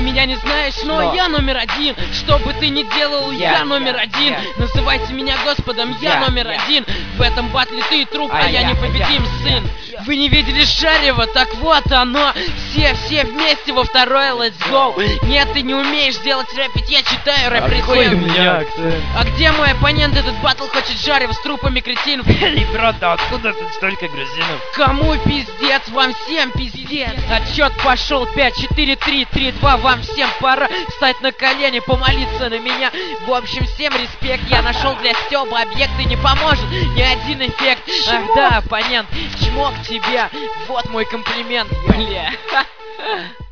меня не знаешь, но я номер один. Что бы ты ни делал, я номер один. Называйте меня Господом, я номер один. В этом батле ты труп, а я непобедим, сын. Вы не видели Жарева, так вот оно. Все вместе во второе, let's go. Нет, ты не умеешь делать рэп, ведь я читаю рэп-рецепт. А где мой оппонент? Этот батл хочет Жарева с трупами кретинов. Ребят, да откуда тут столько грузинов? Кому пиздец? Вам всем пиздец. Отчет пошел 5, 4, 3, 3, 2. Вам всем пора встать на колени, помолиться на меня. В общем, всем респект. Я нашел для Стёба объект, и не поможет ни один эффект. Ах да, оппонент, чмок тебе. Вот мой комплимент, бля.